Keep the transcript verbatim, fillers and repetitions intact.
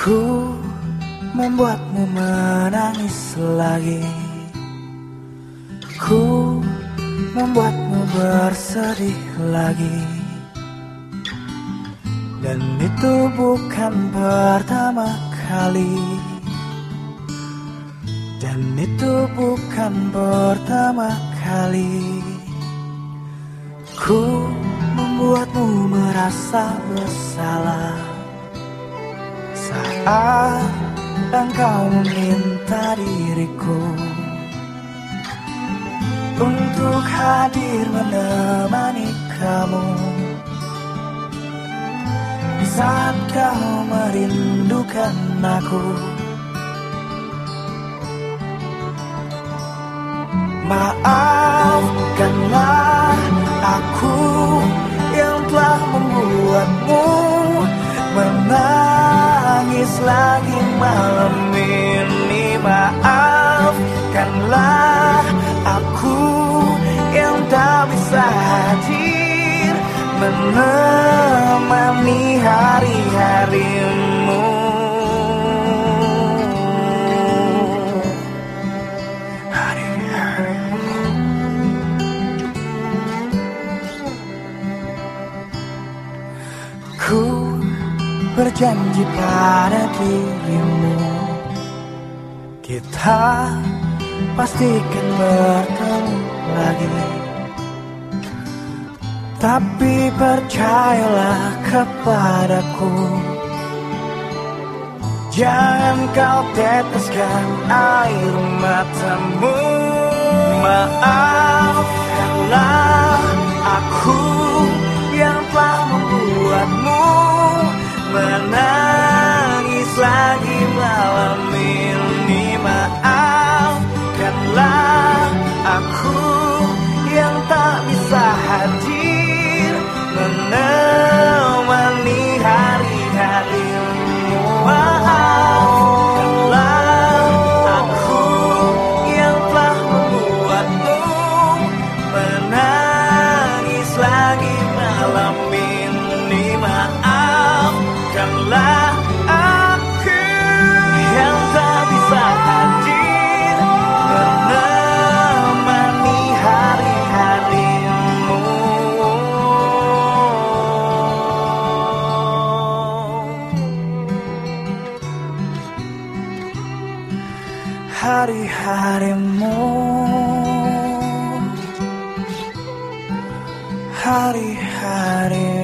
Ku membuatmu menangis lagi, ku membuatmu bersedih lagi. Dan itu bukan pertama kali, dan itu bukan pertama kali. Ku membuatmu merasa bersalah saat engkau meminta diriku untuk hadir menemani kamu di saat kau merindukan aku. Maafkanlah aku yang telah membuatmu menangis lagi malam ini. Maafkanlah aku yang tak bisa hadir menemani hari-harimu. Ku berjanji pada dirimu, kita pastikan bertemu lagi. Tapi percayalah kepadaku, jangan kau teteskan air matamu. Maafkanlah aku yang telah membuatmu menangis lagi malam ini. Maafkanlah aku yang tak bisa hadir menemani hari-harimu. Maafkanlah aku yang telah membuatmu menangis lagi malam ini. Maafkanlah aku yang tak bisa hadir menemani hari-harimu. Hari-harimu, hari-harimu.